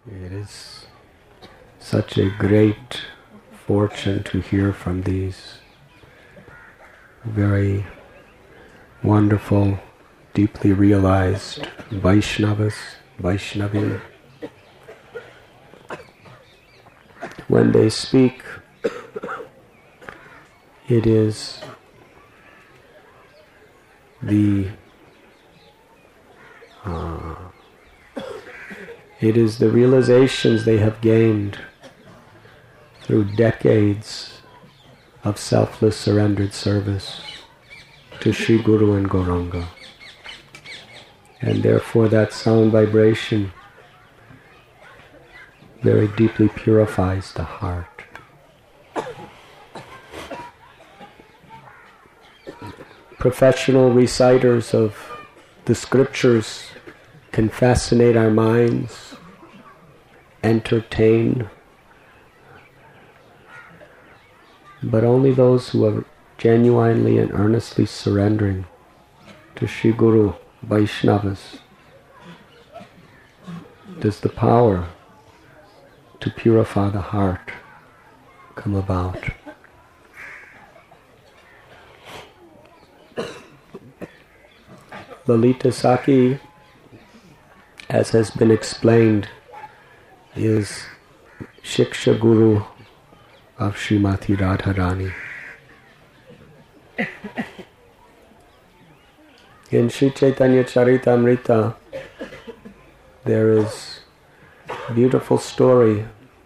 It is such a great fortune to hear from these very wonderful, deeply realized Vaishnavas, Vaishnavi. When they speak, it is the realizations they have gained through decades of selfless surrendered service to Sri Guru and Gauranga. And therefore that sound vibration very deeply purifies the heart. Professional reciters of the scriptures can fascinate our minds, entertain, but only those who are genuinely and earnestly surrendering to Sri Guru Vaishnavas does the power to purify the heart come about. Lalita Sakhi, as has been explained, is Shiksha Guru of Srimati Radharani. In Sri Chaitanya Charitamrita, there is a beautiful story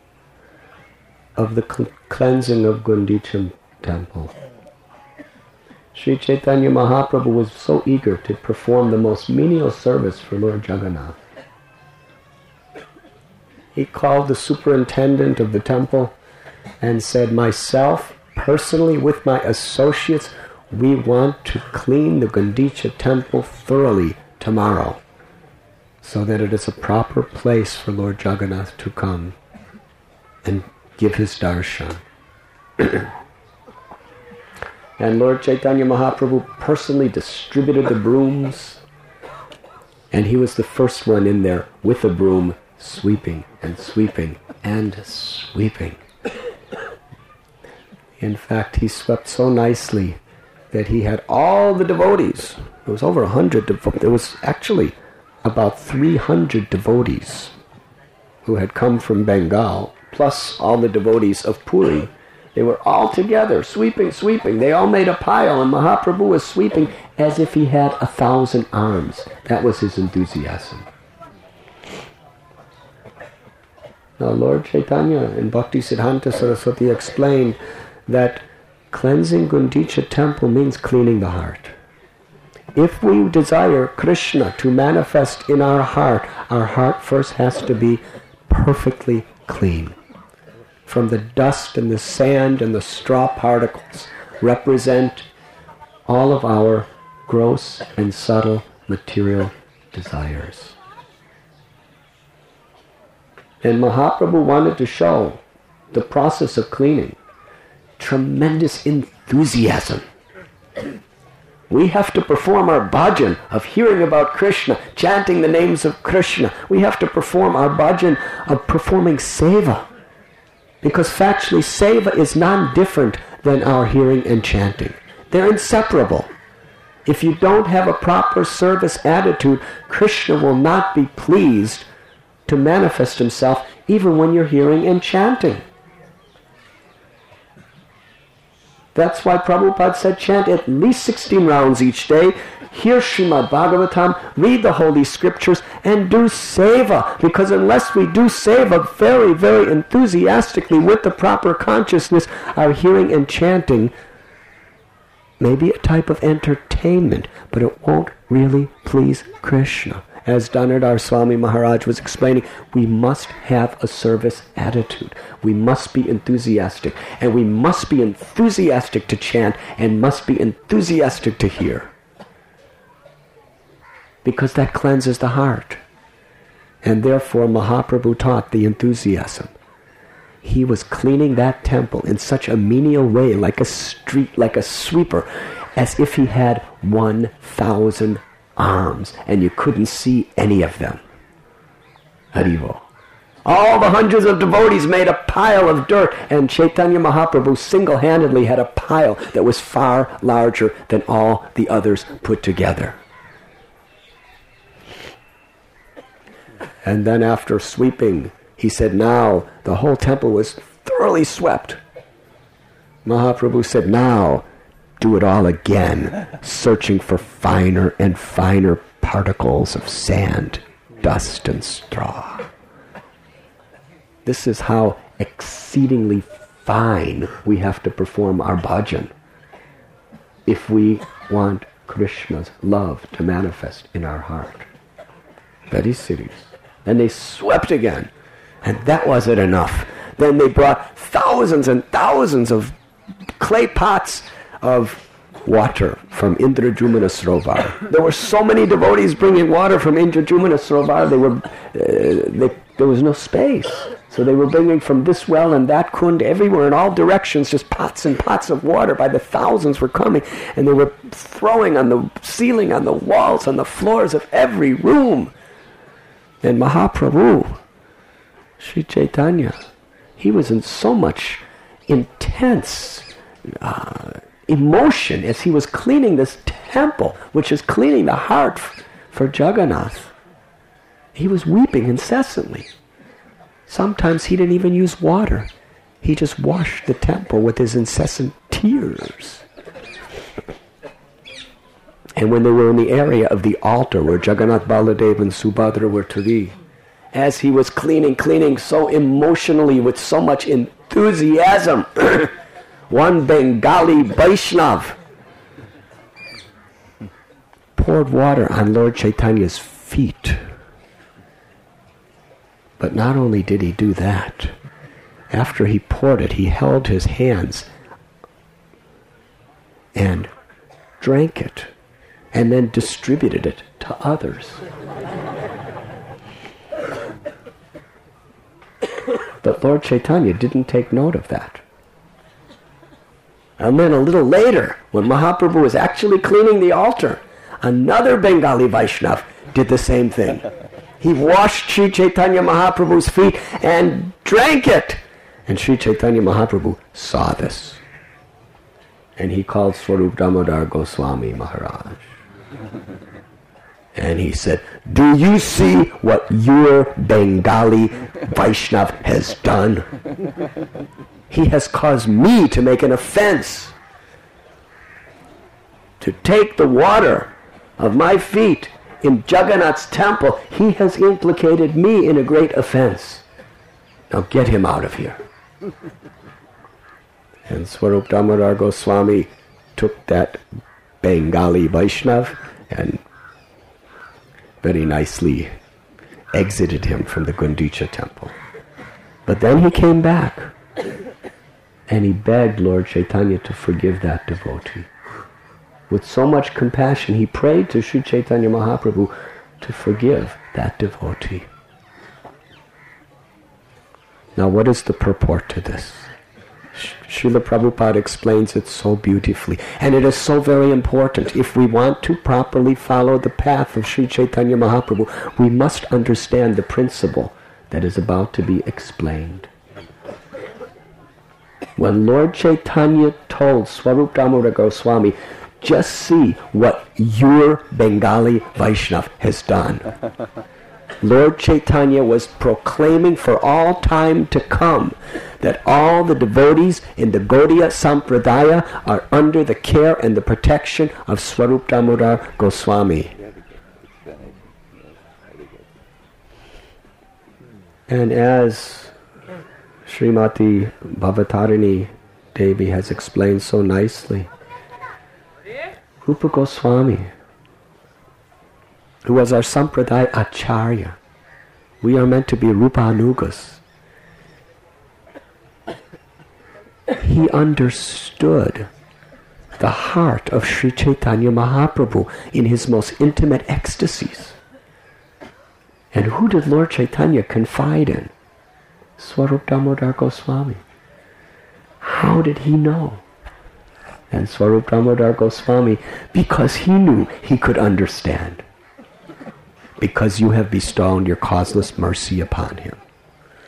of the cleansing of Gundicha temple. Sri Chaitanya Mahaprabhu was so eager to perform the most menial service for Lord Jagannath. He called the superintendent of the temple and said, myself, personally, with my associates, we want to clean the Gundicha temple thoroughly tomorrow, so that it is a proper place for Lord Jagannath to come and give his darshan. And Lord Chaitanya Mahaprabhu personally distributed the brooms, and he was the first one in there with a broom, sweeping and sweeping and sweeping. In fact, he swept so nicely that he had all the devotees. There was over 100 devotees. There was actually about 300 devotees who had come from Bengal, plus all the devotees of Puri. They were all together, sweeping. They all made a pile, and Mahaprabhu was sweeping as if he had 1,000 arms. That was his enthusiasm. Now, Lord Chaitanya in Bhakti Siddhanta Saraswati explained that cleansing Gundicha temple means cleaning the heart. If we desire Krishna to manifest in our heart first has to be perfectly clean. From the dust and the sand and the straw particles represent all of our gross and subtle material desires. And Mahaprabhu wanted to show the process of cleaning. Tremendous enthusiasm. We have to perform our bhajan of hearing about Krishna, chanting the names of Krishna. We have to perform our bhajan of performing seva. Because factually, seva is non-different than our hearing and chanting. They're inseparable. If you don't have a proper service attitude, Krishna will not be pleased to manifest himself even when you're hearing and chanting. That's why Prabhupada said chant at least 16 rounds each day, hear Srimad Bhagavatam, read the Holy Scriptures, and do seva. Because unless we do seva very, very enthusiastically with the proper consciousness, our hearing and chanting may be a type of entertainment, but it won't really please Krishna. As Dhanardhar Swami Maharaj was explaining, we must have a service attitude. We must be enthusiastic. And we must be enthusiastic to chant and must be enthusiastic to hear. Because that cleanses the heart. And therefore Mahaprabhu taught the enthusiasm. He was cleaning that temple in such a menial way, like a sweeper, as if he had 1,000 arms, and you couldn't see any of them. Haribo. All the hundreds of devotees made a pile of dirt, and Chaitanya Mahaprabhu single-handedly had a pile that was far larger than all the others put together. And then after sweeping, he said, now the whole temple was thoroughly swept. Mahaprabhu said, now do it all again, searching for finer and finer particles of sand, dust, and straw. This is how exceedingly fine we have to perform our bhajan if we want Krishna's love to manifest in our heart. Very serious. And they swept again. And that wasn't enough. Then they brought thousands and thousands of clay pots of water from Indrajumna Srovar. There were so many devotees bringing water from Indrajumna Srovar, there was no space. So they were bringing from this well and that kund, everywhere in all directions, just pots and pots of water. By the thousands were coming, and they were throwing on the ceiling, on the walls, on the floors of every room. And Mahaprabhu, Sri Chaitanya, he was in so much intense emotion as he was cleaning this temple, which is cleaning the heart for Jagannath. He was weeping incessantly. Sometimes he didn't even use water. He just washed the temple with his incessant tears. And when they were in the area of the altar where Jagannath, Baladev, and Subhadra were to be, as he was cleaning so emotionally with so much enthusiasm, one Bengali Vaishnav poured water on Lord Chaitanya's feet. But not only did he do that, after he poured it, he held his hands and drank it, and then distributed it to others. But Lord Chaitanya didn't take note of that. And then a little later, when Mahaprabhu was actually cleaning the altar, another Bengali Vaishnav did the same thing. He washed Sri Chaitanya Mahaprabhu's feet and drank it. And Sri Chaitanya Mahaprabhu saw this. And he called Swarup Damodar Goswami Maharaj. And he said, do you see what your Bengali Vaishnav has done? He has caused me to make an offense. To take the water of my feet in Jagannath's temple, he has implicated me in a great offense. Now get him out of here. And Swarup Damodar Goswami took that Bengali Vaishnav and very nicely exited him from the Gundicha temple. But then he came back and he begged Lord Chaitanya to forgive that devotee. With so much compassion, he prayed to Sri Chaitanya Mahaprabhu to forgive that devotee. Now, what is the purport to this? Srila Prabhupada explains it so beautifully, and it is so very important. If we want to properly follow the path of Sri Chaitanya Mahaprabhu, we must understand the principle that is about to be explained. When Lord Chaitanya told Swarup Damodar Goswami, just see what your Bengali Vaishnav has done. Lord Chaitanya was proclaiming for all time to come that all the devotees in the Gaudiya Sampradaya are under the care and the protection of Swarup Damodar Goswami. And as Srimati Bhavatarini Devi has explained so nicely, Rupa Goswami, who was our Sampradaya Acharya, we are meant to be Rupa Anugas. He understood the heart of Sri Chaitanya Mahaprabhu in his most intimate ecstasies. And who did Lord Chaitanya confide in? Swarup Damodar Goswami. How did he know? And Swarup Damodar Goswami, because he knew he could understand. Because you have bestowed your causeless mercy upon him.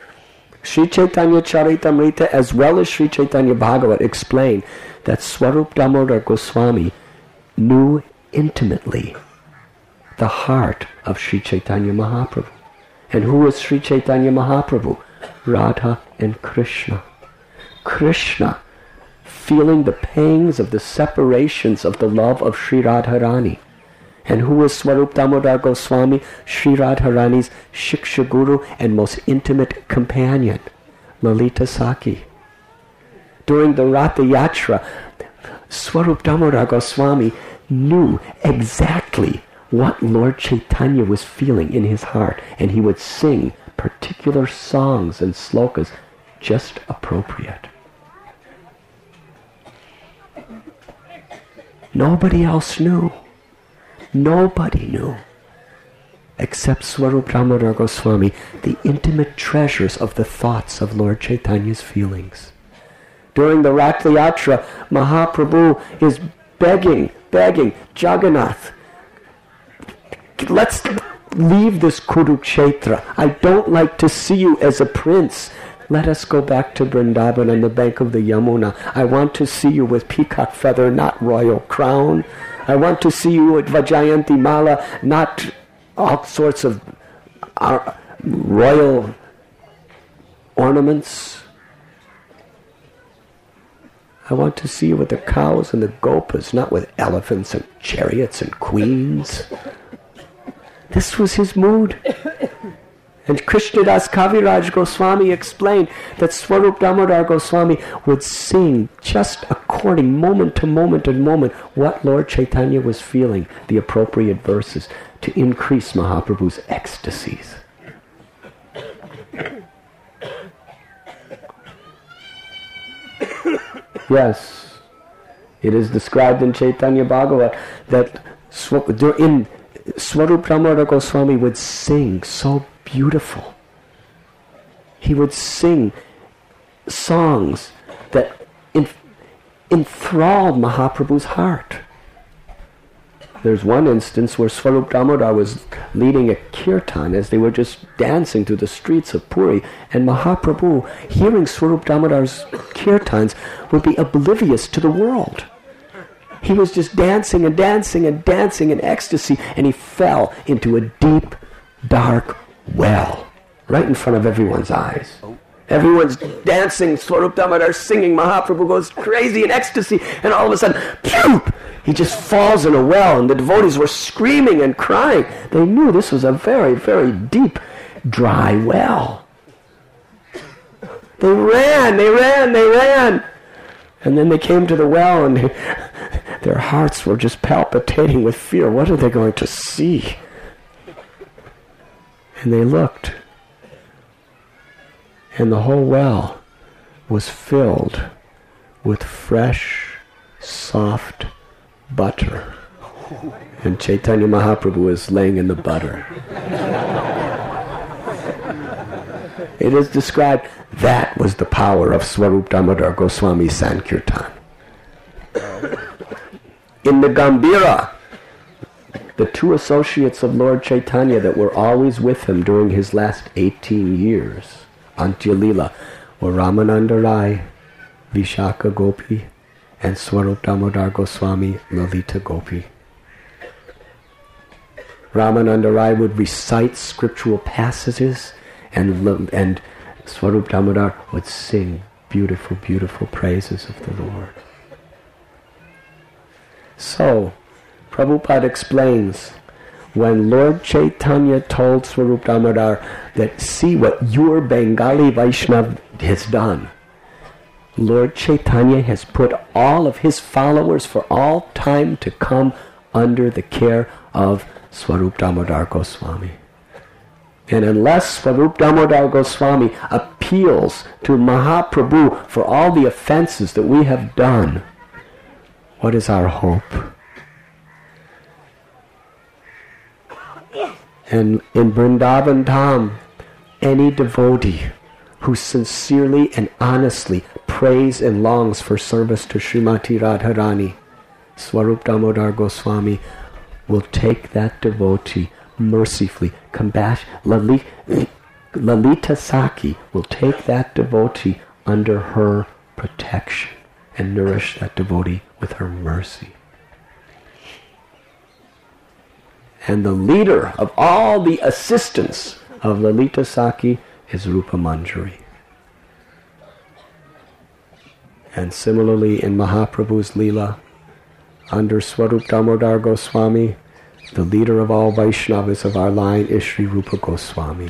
Sri Chaitanya Charitamrita as well as Sri Chaitanya Bhagavat explain that Swarup Damodar Goswami knew intimately the heart of Sri Chaitanya Mahaprabhu. And who was Sri Chaitanya Mahaprabhu? Radha and Krishna. Krishna, feeling the pangs of the separations of the love of Sri Radharani. And who was Swarup Damodar Goswami? Sri Radharani's Shiksha Guru and most intimate companion, Lalita Saki. During the Ratha Yatra, Swarup Damodar Goswami knew exactly what Lord Chaitanya was feeling in his heart, and he would sing particular songs and slokas just appropriate. Nobody else knew. Nobody knew, except Swarup Damodar Goswami, the intimate treasures of the thoughts of Lord Chaitanya's feelings. During the Ratha Yatra, Mahaprabhu is begging, Jagannath, let's leave this Kurukshetra. I don't like to see you as a prince. Let us go back to Vrindavan on the bank of the Yamuna. I want to see you with peacock feather, not royal crown. I want to see you with Vajayanti Mala, not all sorts of royal ornaments. I want to see you with the cows and the gopas, not with elephants and chariots and queens. This was his mood. And Krishnadas Kaviraj Goswami explained that Swarup Damodar Goswami would sing just according moment to moment and moment what Lord Chaitanya was feeling, the appropriate verses, to increase Mahaprabhu's ecstasies. Yes, it is described in Chaitanya Bhagavat that Swarup Damodar Goswami would sing so beautiful. He would sing songs that enthralled Mahaprabhu's heart. There's one instance where Swarup Damodar was leading a kirtan as they were just dancing through the streets of Puri, and Mahaprabhu, hearing Swarup Damodar's kirtans, would be oblivious to the world. He was just dancing and dancing and dancing in ecstasy, and he fell into a deep, dark well right in front of everyone's eyes. Everyone's dancing, Swarup Damodar singing, Mahaprabhu goes crazy in ecstasy, and all of a sudden, phew, he just falls in a well, and the devotees were screaming and crying. They knew this was a very, very deep, dry well. They ran. And then they came to the well, and their hearts were just palpitating with fear. What are they going to see? And they looked, and the whole well was filled with fresh, soft butter. And Chaitanya Mahaprabhu was laying in the butter. It is described that was the power of Swarup Damodar Goswami Sankirtan. In the Gambhira, the two associates of Lord Chaitanya that were always with him during his last 18 years, Antya Lila, were Ramananda Rai, Vishaka Gopi, and Swarup Damodar Goswami, Lalita Gopi. Ramananda Rai would recite scriptural passages, and Swarup Damodar would sing beautiful, beautiful praises of the Lord. So, Prabhupada explains, when Lord Chaitanya told Swarup Damodar that, see what your Bengali Vaishnava has done. Lord Chaitanya has put all of his followers for all time to come under the care of Swarup Damodar Goswami. And unless Swarup Damodar Goswami appeals to Mahaprabhu for all the offenses that we have done, what is our hope? And in Vrindavan Dham, any devotee who sincerely and honestly prays and longs for service to Srimati Radharani, Swarup Damodar Goswami will take that devotee mercifully, Lalita Saki will take that devotee under her protection and nourish that devotee with her mercy. And the leader of all the assistants of Lalita Saki is Rupa Manjari. And similarly in Mahaprabhu's Leela, under Swarup Damodar Goswami, the leader of all Vaishnavas of our line is Sri Rupa Goswami.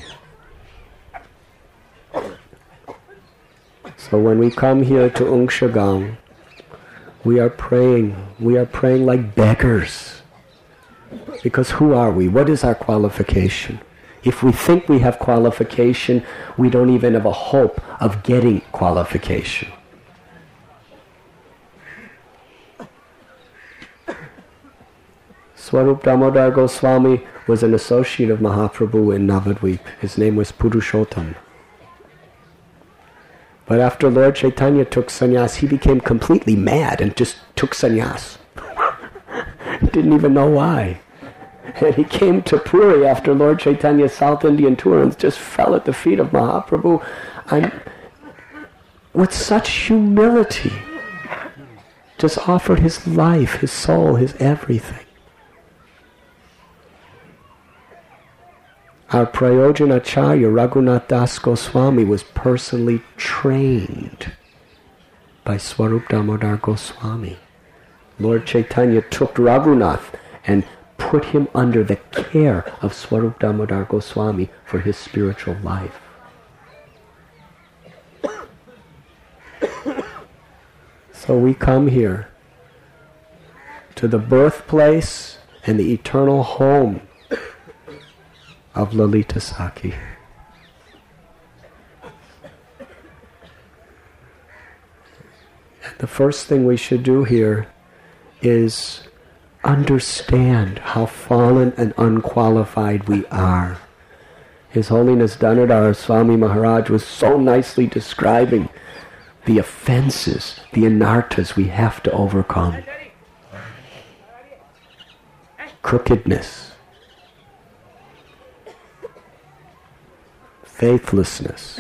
So when we come here to Angshagang, we are praying like beggars. Because who are we? What is our qualification? If we think we have qualification, we don't even have a hope of getting qualification. Swarup Damodar Goswami was an associate of Mahaprabhu in Navadvip. His name was Purushottam. But after Lord Chaitanya took sannyas, he became completely mad and just took sannyas. Didn't even know why. And he came to Puri after Lord Chaitanya's South Indian tour and just fell at the feet of Mahaprabhu. And with such humility, just offered his life, his soul, his everything. Our Prayojanacharya, Raghunath Das Goswami, was personally trained by Swarup Damodar Goswami. Lord Chaitanya took Raghunath and put him under the care of Swarup Damodar Goswami for his spiritual life. So we come here to the birthplace and the eternal home of Lalita Saki. And the first thing we should do here is understand how fallen and unqualified we are. His Holiness Dhanadhar Swami Maharaj was so nicely describing the offenses, the anarthas we have to overcome. Crookedness, faithlessness,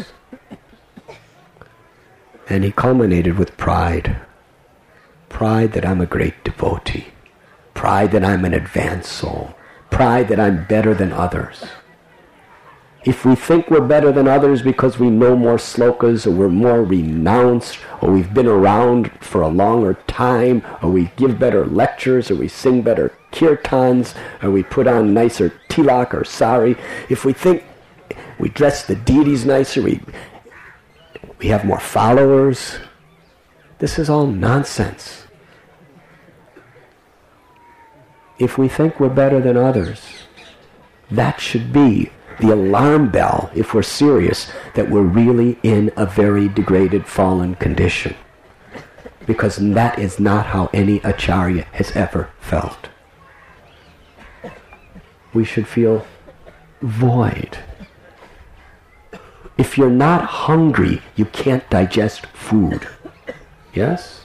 and he culminated with pride. Pride that I'm a great devotee. Pride that I'm an advanced soul. Pride that I'm better than others. If we think we're better than others because we know more slokas, or we're more renounced, or we've been around for a longer time, or we give better lectures, or we sing better kirtans, or we put on nicer tilak or sari, if we think we dress the deities nicer, we have more followers, this is all nonsense. If we think we're better than others, that should be the alarm bell, if we're serious, that we're really in a very degraded, fallen condition. Because that is not how any acharya has ever felt. We should feel void. If you're not hungry, you can't digest food. Yes?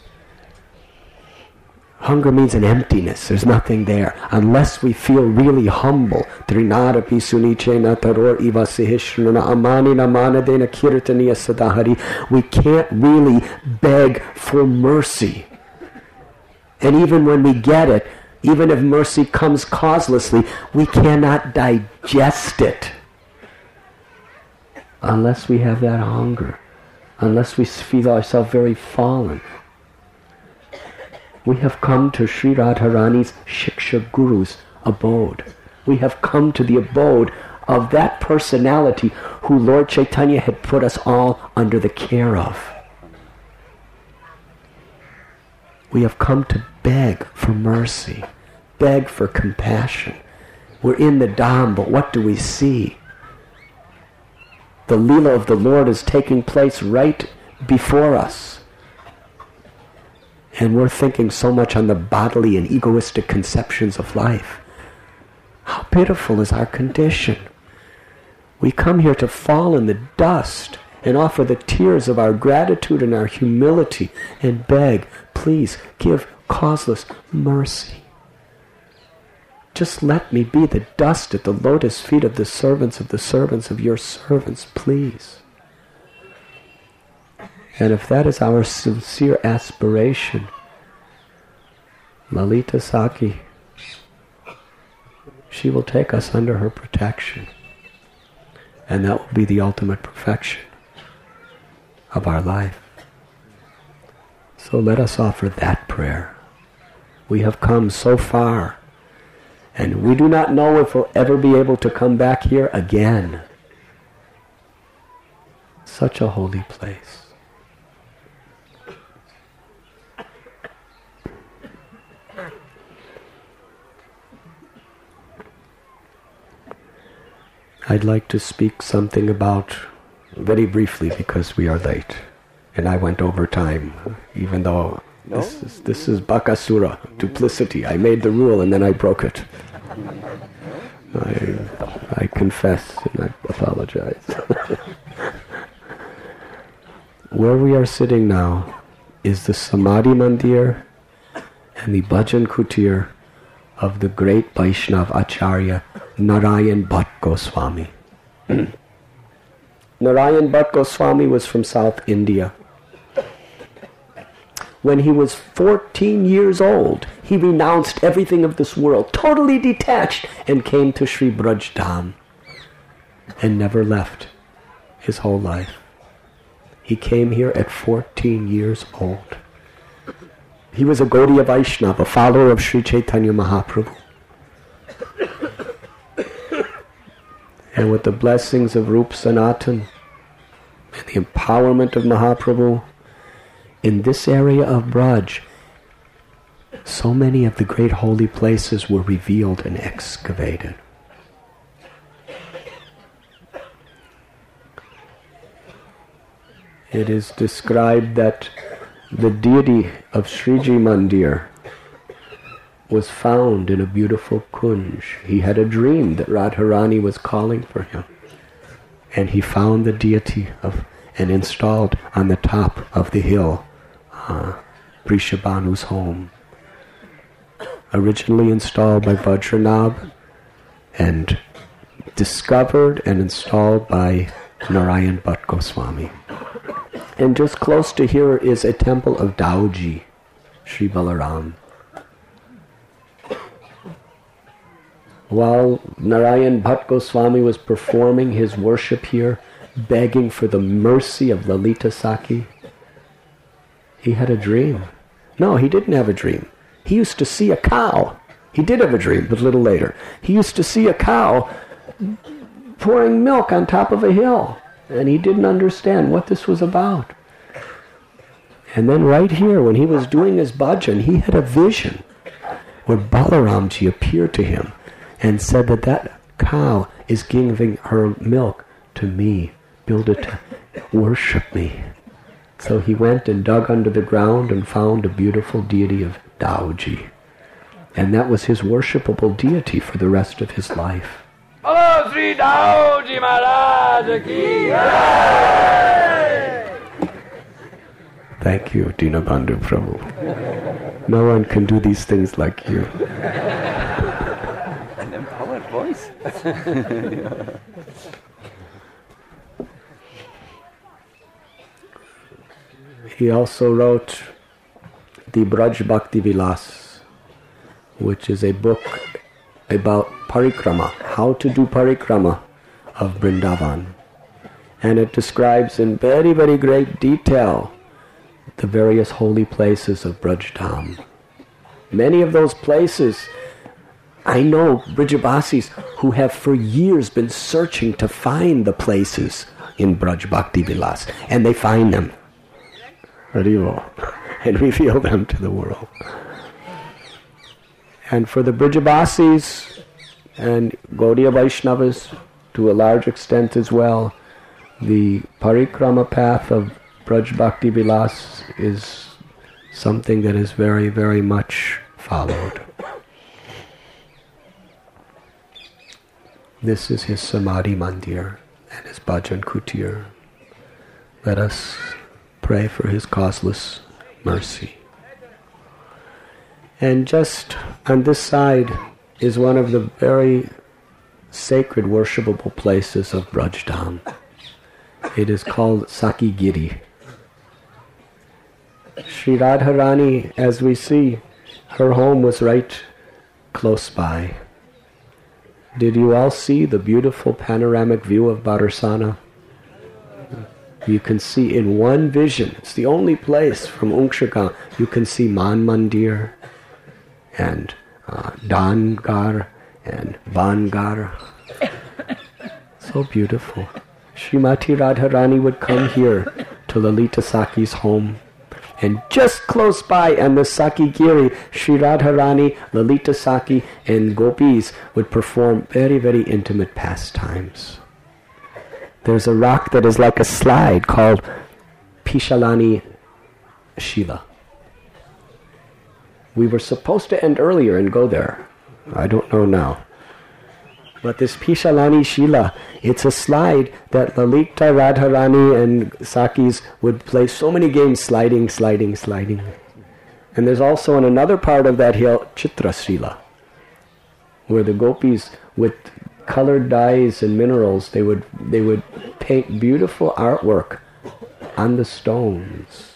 Hunger means an emptiness. There's nothing there. Unless we feel really humble. Trinadapi sunichena taror iva sihishnana amanina manadena kirtaniya sadahari. We can't really beg for mercy. And even when we get it, even if mercy comes causelessly, we cannot digest it. Unless we have that hunger. Unless we feel ourselves very fallen. We have come to Sri Radharani's Shiksha Guru's abode. We have come to the abode of that personality who Lord Chaitanya had put us all under the care of. We have come to beg for mercy, beg for compassion. We're in the Dham, but what do we see? The Leela of the Lord is taking place right before us. And we're thinking so much on the bodily and egoistic conceptions of life. How pitiful is our condition. We come here to fall in the dust and offer the tears of our gratitude and our humility and beg, please give causeless mercy Just let me be the dust at the lotus feet of the servants of your servants, please. And if that is our sincere aspiration, Lalita Saki, she will take us under her protection. And that will be the ultimate perfection of our life. So let us offer that prayer. We have come so far, and we do not know if we'll ever be able to come back here again. Such a holy place. I'd like to speak something about, very briefly because we are late, and I went over time, even though this is Bakasura, duplicity. I made the rule and then I broke it. I confess and I apologize. Where we are sitting now is the Samadhi Mandir and the Bhajan Kutir of the great Vaishnav Acharya Narayan Bhatt Goswami. Narayan Bhatt Goswami was from South India. When he was 14 years old, he renounced everything of this world, totally detached, and came to Sri Braj Dham and never left his whole life. He came here at 14 years old. He was a Gaudiya Vaishnava, a follower of Sri Chaitanya Mahaprabhu. And with the blessings of Rup Sanatan and the empowerment of Mahaprabhu, in this area of Braj, so many of the great holy places were revealed and excavated. It is described that the deity of Sriji Mandir was found in a beautiful kunj. He had a dream that Radharani was calling for him. And he found the deity and installed on the top of the hill Vrishabhanu's home. Originally installed by Vajranabh and discovered and installed by Narayan Bhatt Goswami. And just close to here is a temple of Dauji, Sri Balaram. While Narayan Bhatt Goswami was performing his worship here, begging for the mercy of Lalita Saki, he had a dream. No, he didn't have a dream. He used to see a cow. He did have a dream, but a little later. He used to see a cow pouring milk on top of a hill, and he didn't understand what this was about. And then right here, when he was doing his bhajan, he had a vision where Balaramji appeared to him and said that that cow is giving her milk to me. Build it to worship me. So he went and dug under the ground and found a beautiful deity of Dauji. And that was his worshipable deity for the rest of his life. Hello, Sri Dauji Maharaj ki jai! Thank you, Dinabandhu Prabhu. No one can do these things like you. An empowered voice. He also wrote the Braj Bhakti Vilas, which is a book about parikrama, how to do parikrama of Vrindavan. And it describes in very, very great detail the various holy places of Braj Dham. Many of those places, I know Brijabasis who have for years been searching to find the places in Braj Bhakti Vilas, and they find them. Haribo, and reveal them to the world. And for the Brijabasis and Gaudiya Vaishnavas, to a large extent as well, the parikrama path of Braj Bhakti Vilas is something that is very, very much followed. This is his Samadhi Mandir and his Bhajan Kutir. Let us pray for his causeless mercy. And just on this side, is one of the very sacred worshipable places of Brajdham. It is called Saki Giri. Sri Radharani, as we see, her home was right close by. Did you all see the beautiful panoramic view of Bharsana? You can see in one vision, it's the only place from Umshaka, you can see Man Mandir and Dangar and Vangar. So beautiful. Srimati Radharani would come here to Lalita Saki's home. And just close by on the Saki Giri, Sri Radharani, Lalita Saki and gopis would perform very, very intimate pastimes. There's a rock that is like a slide called Pishalani Shila. We were supposed to end earlier and go there. I don't know now. But this Pishalani Shila, it's a slide that Lalita, Radharani and Sakis would play so many games, sliding. And there's also on another part of that hill, Chitra Shila, where the gopis with colored dyes and minerals, they would paint beautiful artwork on the stones.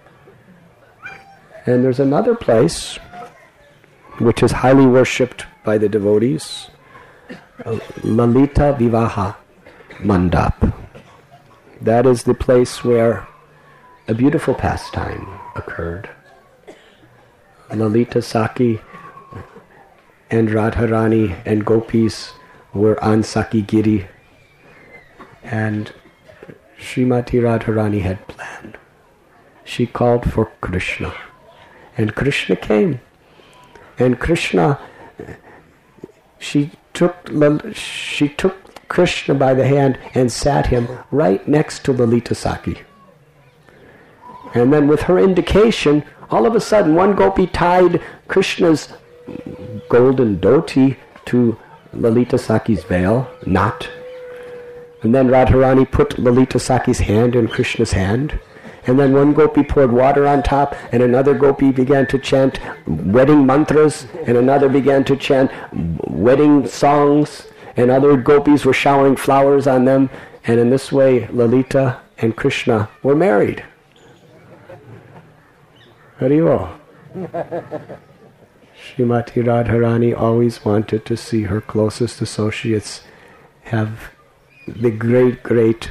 And there's another place which is highly worshipped by the devotees, Lalita Vivaha Mandap. That is the place where a beautiful pastime occurred. Lalita Saki and Radharani and gopis were on Saki Giri, and Srimati Radharani had planned. She called for Krishna, and Krishna came. And Krishna, she took Krishna by the hand and sat him right next to Lalita Saki. And then with her indication, all of a sudden one gopi tied Krishna's golden dhoti to Lalita Saki's veil, knot. And then Radharani put Lalita Saki's hand in Krishna's hand. And then one gopi poured water on top, and another gopi began to chant wedding mantras, and another began to chant wedding songs, and other gopis were showering flowers on them. And in this way, Lalita and Krishna were married. Harivol. Srimati Radharani always wanted to see her closest associates have the great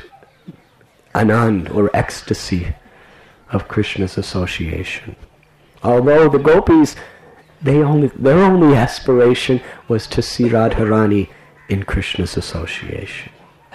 anand or ecstasy of Krishna's association. Although the gopis, their only aspiration was to see Radharani in Krishna's association.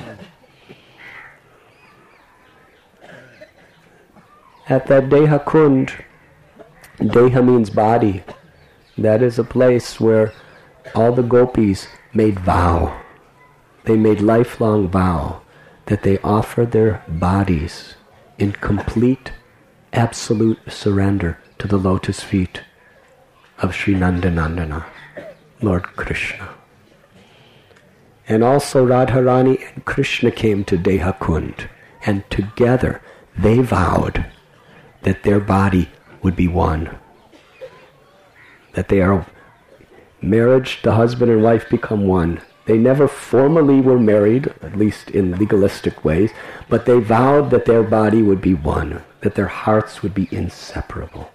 At that Deha Kund, Deha means body. That is a place where all the gopis made vow. They made lifelong vow that they offer their bodies in complete, absolute surrender to the lotus feet of Sri Nandanandana, Lord Krishna. And also Radharani and Krishna came to Deha Kund, and together they vowed that their body would be one. That they are marriage, the husband and wife become one. They never formally were married, at least in legalistic ways, but they vowed that their body would be one, that their hearts would be inseparable.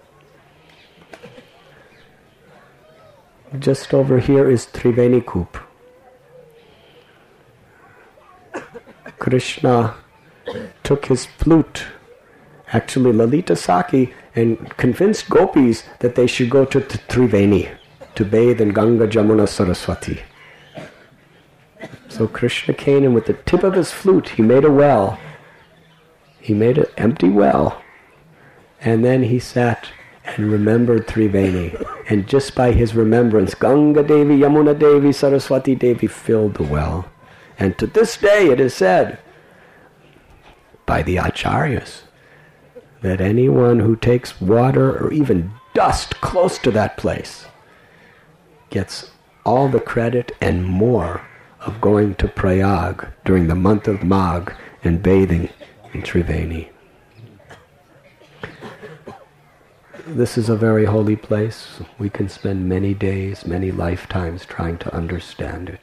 Just over here is Triveni Koop. Krishna took his flute, actually Lalita Saki, and convinced gopis that they should go to Triveni to bathe in Ganga, Jamuna, Saraswati. So Krishna came, and with the tip of his flute he made a well. He made an empty well. And then he sat and remembered Triveni. And just by his remembrance, Ganga Devi, Yamuna Devi, Saraswati Devi filled the well. And to this day it is said by the acharyas that anyone who takes water or even dust close to that place gets all the credit and more of going to Prayag during the month of Magh and bathing in Triveni. This is a very holy place. We can spend many days, many lifetimes trying to understand it.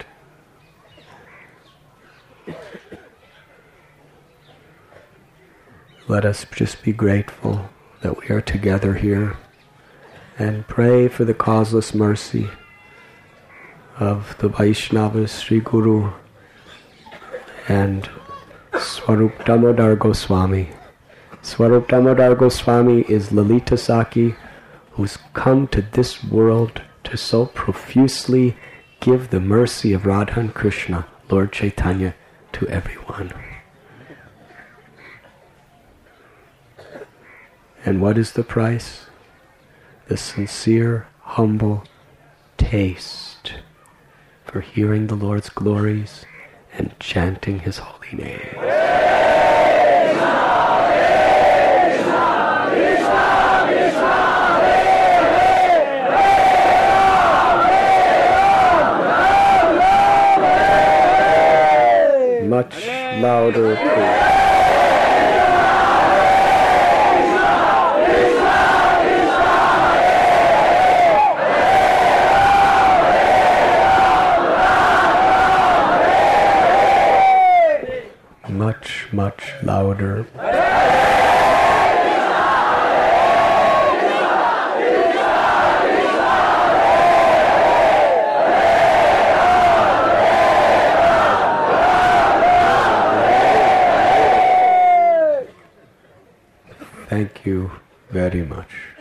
Let us just be grateful that we are together here and pray for the causeless mercy of the Vaishnavas, Sri Guru, and Swarup Damodar Goswami. Swarup Damodar Goswami is Lalita Saki, who's come to this world to so profusely give the mercy of Radha and Krishna, Lord Chaitanya, to everyone. And what is the price? The sincere, humble taste for hearing the Lord's glories and chanting His holy name. Much louder, please. Much, much louder. Thank you very much.